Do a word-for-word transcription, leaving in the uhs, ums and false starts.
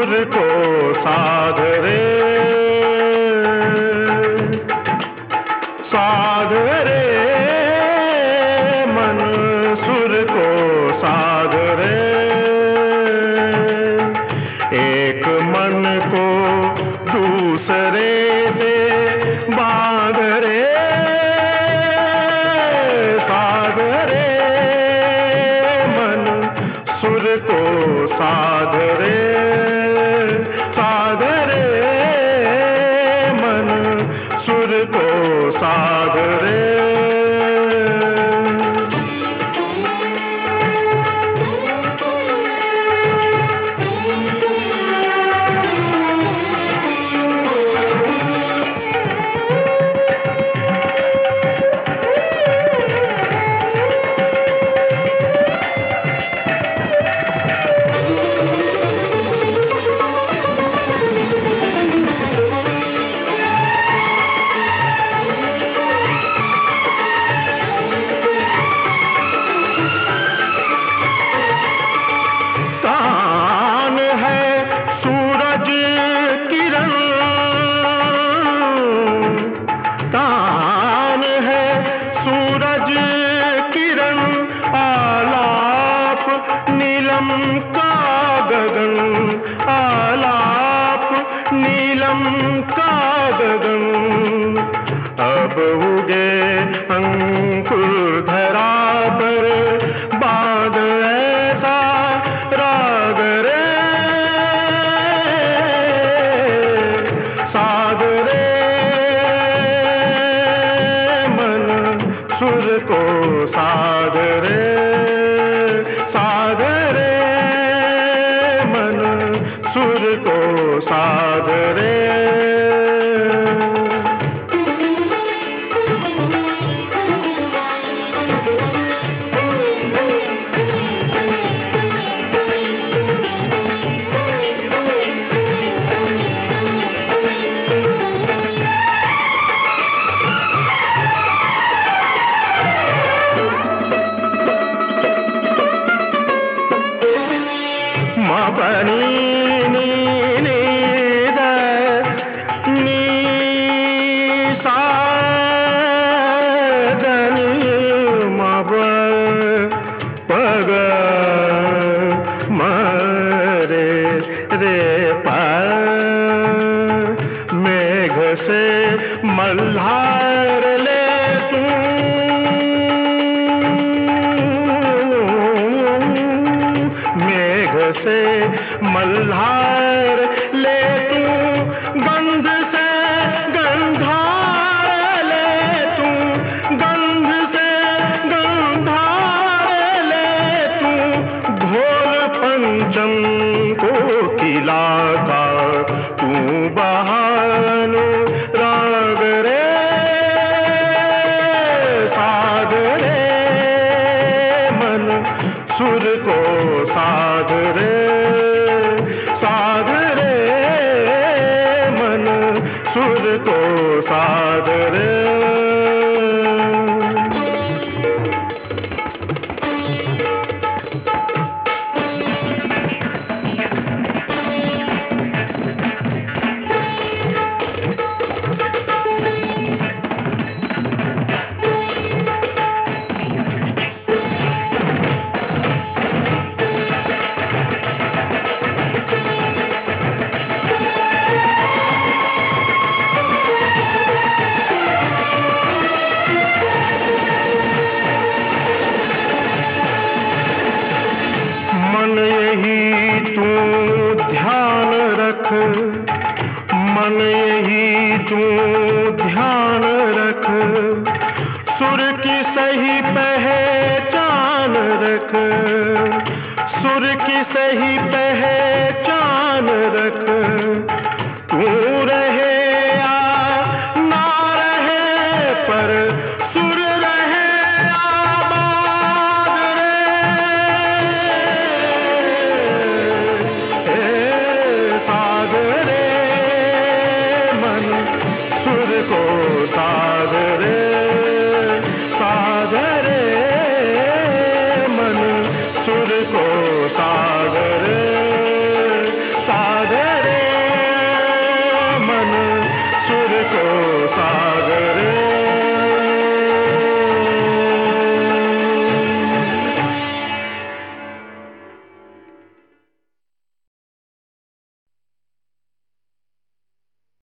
सुर को साध रे, साध रे मन सुर को साध रे। एक मन को दूसरे से बांध रे, साध रे मन सुर को साध रे, साध रे मन सुर को साध रे। का गगन आलाप नीलम का गगन, अब उगे अंकुर धरा पर बांध ऐसा राग रे, साध रे मन सुर को साध रे, सुर को साध रे। मपनी नी नी द नी सा द नी मप पग म रे रे प, मेघ से मल्हार ले तू, से मल्हार ले तू, गंध से गंधार ले तू, गंध से गंधार ले तू, घोर पंचम को किला का तू बहानो राग रे, साध रे मन सुर को साध रे, साध रे मन सुर को साध रे। मन यही तू ध्यान रख, मन यही तू ध्यान रख, सुर की सही पहचान रख, सुर की सही पहचान रख, तू